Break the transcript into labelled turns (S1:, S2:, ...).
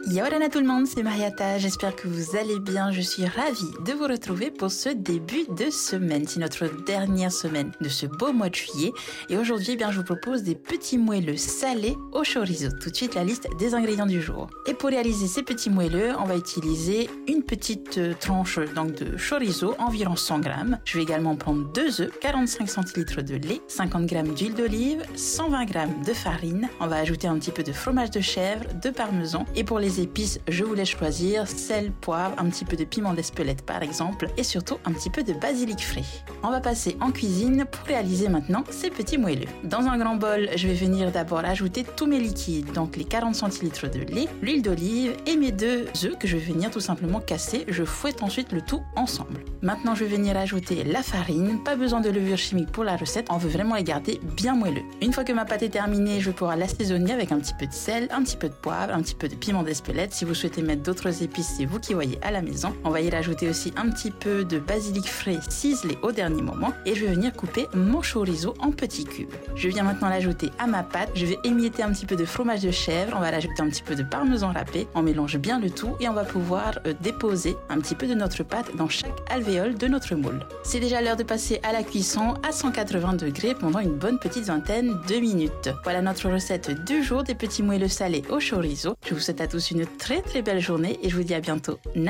S1: Yaorana tout le monde, c'est Mariata, j'espère que vous allez bien, je suis ravie de vous retrouver pour ce début de semaine. C'est notre dernière semaine de ce beau mois de juillet et aujourd'hui je vous propose des petits moelleux salés au chorizo. Tout de suite la liste des ingrédients du jour. Et pour réaliser ces petits moelleux, on va utiliser une petite tranche donc de chorizo, environ 100 grammes. Je vais également prendre 2 œufs, 45 centilitres de lait, 50 grammes d'huile d'olive, 120 grammes de farine. On va ajouter un petit peu de fromage de chèvre, de parmesan et pour les épices, je vous laisse choisir sel, poivre, un petit peu de piment d'Espelette par exemple et surtout un petit peu de basilic frais. On va passer en cuisine pour réaliser maintenant ces petits moelleux. Dans un grand bol, je vais venir d'abord ajouter tous mes liquides, donc les 40 centilitres de lait, l'huile d'olive et mes 2 œufs que je vais venir tout simplement casser. Je fouette ensuite le tout ensemble. Maintenant, je vais venir ajouter la farine. Pas besoin de levure chimique pour la recette, on veut vraiment les garder bien moelleux. Une fois que ma pâte est terminée, je vais pouvoir l'assaisonner avec un petit peu de sel, un petit peu de poivre, un petit peu de piment d'Espelette. Si vous souhaitez mettre d'autres épices, c'est vous qui voyez à la maison. On va y rajouter aussi un petit peu de basilic frais ciselé au dernier moment et je vais venir couper mon chorizo en petits cubes. Je viens maintenant l'ajouter à ma pâte. Je vais émietter un petit peu de fromage de chèvre. On va rajouter un petit peu de parmesan râpé. On mélange bien le tout et on va pouvoir déposer un petit peu de notre pâte dans chaque alvéole de notre moule. C'est déjà l'heure de passer à la cuisson à 180 degrés pendant une bonne petite vingtaine de minutes. Voilà notre recette du jour des petits moelleux salés au chorizo. Je vous souhaite à tous une très belle journée et je vous dis à bientôt.